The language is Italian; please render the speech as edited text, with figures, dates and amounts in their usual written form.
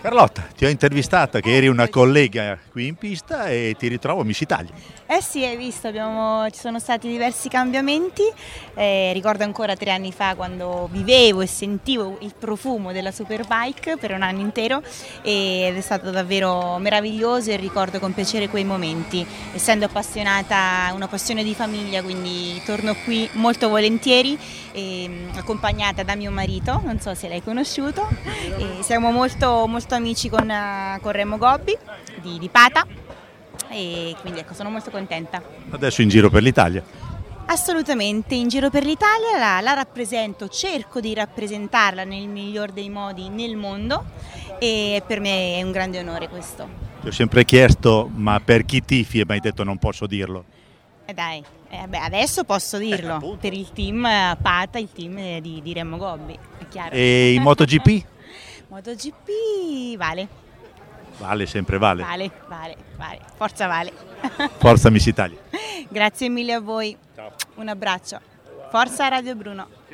Carlotta, ti ho intervistata che eri una collega qui in pista e ti ritrovo a Miss Italia. Eh sì, hai visto, ci sono stati diversi cambiamenti, ricordo ancora 3 anni fa quando vivevo e sentivo il profumo della Superbike per un anno intero ed è stato davvero meraviglioso e ricordo con piacere quei momenti, essendo appassionata, una passione di famiglia, quindi torno qui molto volentieri, accompagnata da mio marito, non so se l'hai conosciuto, e siamo molto amici con Remo Gobbi di Pata. E quindi ecco, sono molto contenta. Adesso in giro per l'Italia. Assolutamente, in giro per l'Italia la rappresento, cerco di rappresentarla nel miglior dei modi nel mondo e per me è un grande onore questo. Ti ho sempre chiesto, ma per chi tifi? E mi hai detto non posso dirlo. Adesso posso dirlo, per il team Pata, il team di Remo Gobbi, è chiaro. E in MotoGP? MotoGP vale. Vale, sempre vale. Vale, forza Vale. Forza Miss Italia. Grazie mille a voi. Ciao. Un abbraccio. Forza Radio Bruno.